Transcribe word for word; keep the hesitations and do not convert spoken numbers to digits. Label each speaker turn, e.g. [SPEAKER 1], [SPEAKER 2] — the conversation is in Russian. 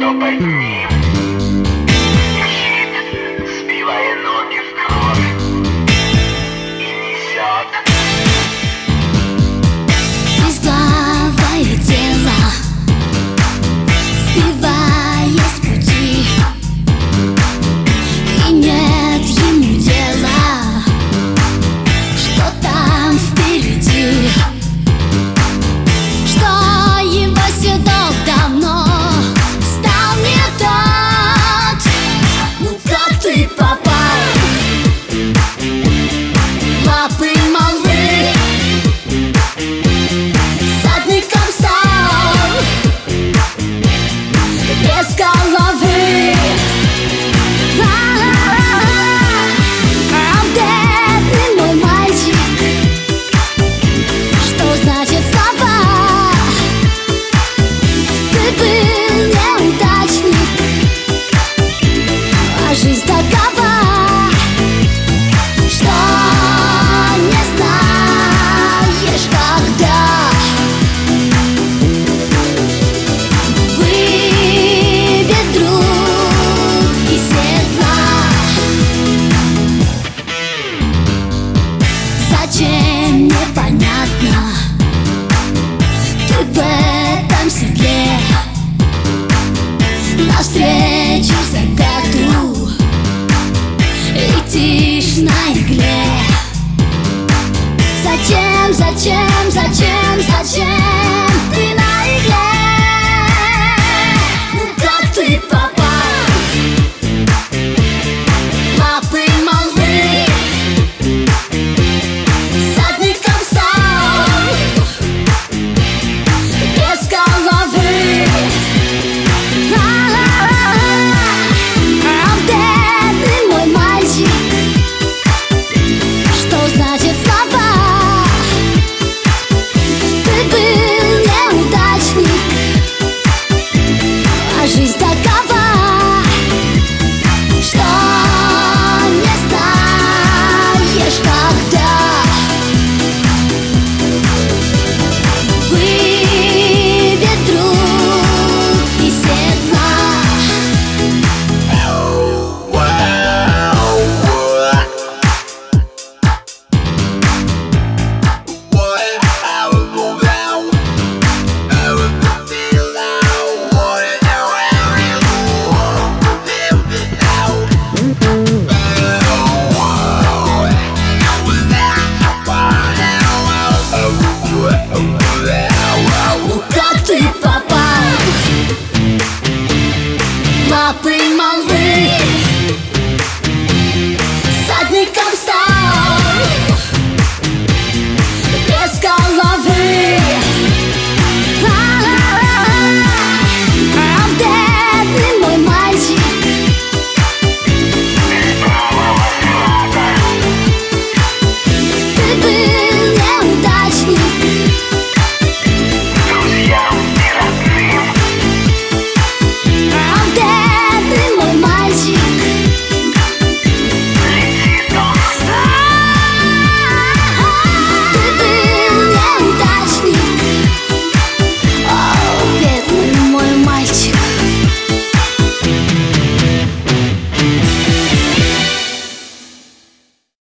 [SPEAKER 1] кто под ним лежит, сбивая ноги в кровь и несет.
[SPEAKER 2] Безглавое тело, сбивая с пути, и нет ему дела, что там впереди, что его седок давно стал не тот. Ну как ты попал в лапы молвы, всадником стал без головы? А бедный мой мальчик, что значит слова? Ты был неудачник, а жизнь такова, что не знаешь, когда выбит друг из седла. Зачем, непонятно, ты в этом седле навстречу закату летишь на игле. Зачем, зачем, зачем, зачем ты на игле? Ну как ты попал в лапы молвы, всадником стал без головы? А бедный мой мальчик, что значит слова? Ты был неудачник, а жизнь